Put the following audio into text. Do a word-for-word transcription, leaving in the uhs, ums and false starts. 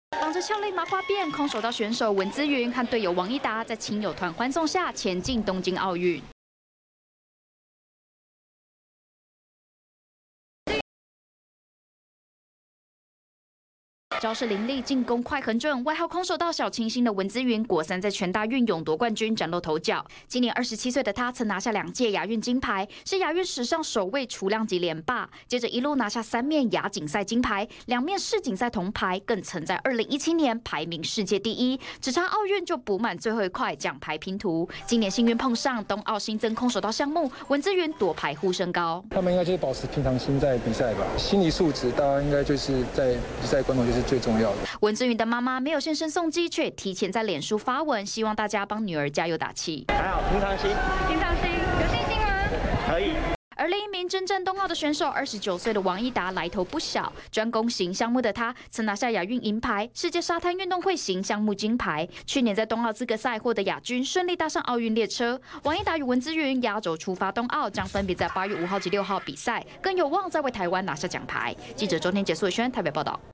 绑着俏丽麻花辫，空手道选手文姿云和队友王一达在亲友团欢送下前进东京奥运。 招式凌厉，进攻快很准，外号空手道小清新的文姿云，国三在全大运勇夺冠军，崭露头角。今年二十七岁的她，曾拿下两届亚运金牌，是亚运史上首位雏量级连霸。接着一路拿下三面亚锦赛金牌，两面世锦赛铜牌，更曾在二零一七年排名世界第一，只差奥运就补满最后一块奖牌拼图。今年幸运碰上冬奥新增空手道项目，文姿云夺牌呼声高。 他们应该就是保持平常心在比赛吧，心理素质大家应该就是在比赛关头就是。 最重要的。 文姿云的妈妈没有现身送机，却提前在脸书发文，希望大家帮女儿加油打气。 还好，平常心， 平常心，有信心吗？ 可以。 而另一名征战冬奥的选手，二十九岁的王一达来头不小，专攻型项目的他，曾拿下亚运银牌、世界沙滩运动会型项目金牌。去年在冬奥资格赛获得亚军，顺利搭上奥运列车。王一达与文姿云压轴出发冬奥，将分别在八月五号及六号比赛，更有望再为台湾拿下奖牌。记者周天杰、苏伟轩台北报道。